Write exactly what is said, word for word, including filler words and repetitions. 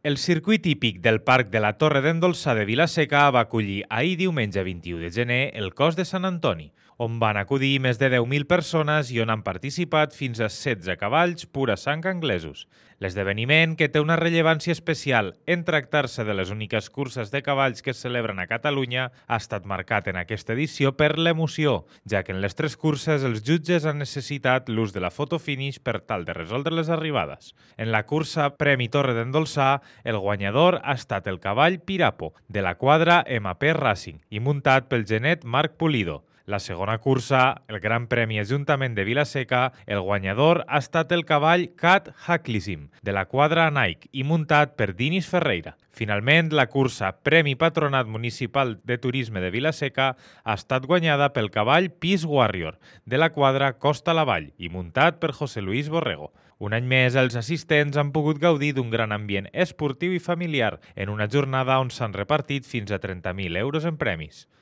El circuit hípic del Parc de la Torre d'en Dolçà de Vila-seca va acollir ahir diumenge vint-i-u de gener el Cos de Sant Antoni, on van acudir més de deu mil persones i on han participat fins a setze cavalls pura sang anglesos. L'esdeveniment, que té una rellevància especial en tractar-se de les úniques curses de cavalls que es celebren a Catalunya, ha estat marcat en aquesta edició per l'emoció, ja que en les tres curses els jutges han necessitat l'ús de la foto finish per tal de resoldre les arribades. En la cursa Premi Torre d'en Dolçà, el guanyador ha estat el cavall Pirapo, de la quadra M P Racing, i muntat pel genet Marc Pulido. La segona cursa, el Gran Premi Ajuntament de Vila-seca, el guanyador ha estat el cavall Cat Hacklissim, de la quadra Nike, i muntat per Dinis Ferreira. Finalment, la cursa Premi Patronat Municipal de Turisme de Vila-seca ha estat guanyada pel cavall Peace Warrior, de la quadra Costa la Vall, i muntat per José Luis Borrego. Un any més, els assistents han pogut gaudir d'un gran ambient esportiu i familiar en una jornada on s'han repartit fins a trenta mil euros en premis.